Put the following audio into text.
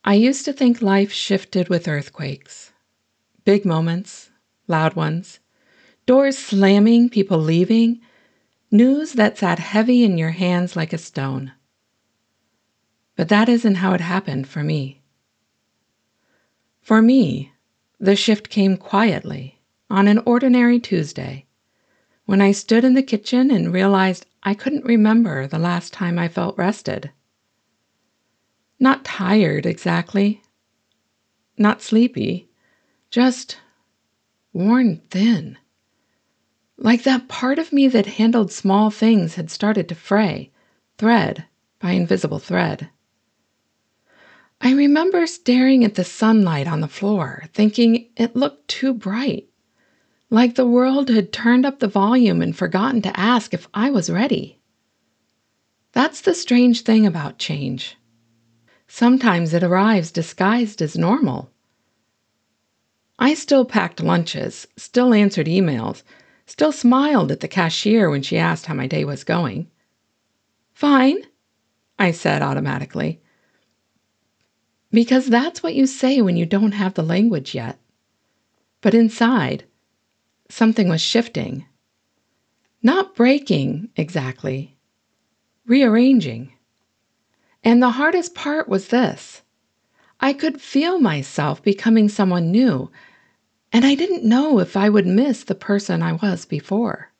I used to think life shifted with earthquakes. Big moments, loud ones, doors slamming, people leaving, news that sat heavy in your hands like a stone. But that isn't how it happened for me. For me, the shift came quietly on an ordinary Tuesday when I stood in the kitchen and realized I couldn't remember the last time I felt rested. Not tired exactly, not sleepy, just worn thin. Like that part of me that handled small things had started to fray, thread by invisible thread. I remember staring at the sunlight on the floor, thinking it looked too bright, like the world had turned up the volume and forgotten to ask if I was ready. That's the strange thing about change. Sometimes it arrives disguised as normal. I still packed lunches, still answered emails, still smiled at the cashier when she asked how my day was going. Fine, I said automatically. Because that's what you say when you don't have the language yet. But inside, something was shifting. Not breaking, exactly. Rearranging. And the hardest part was this. I could feel myself becoming someone new, and I didn't know if I would miss the person I was before.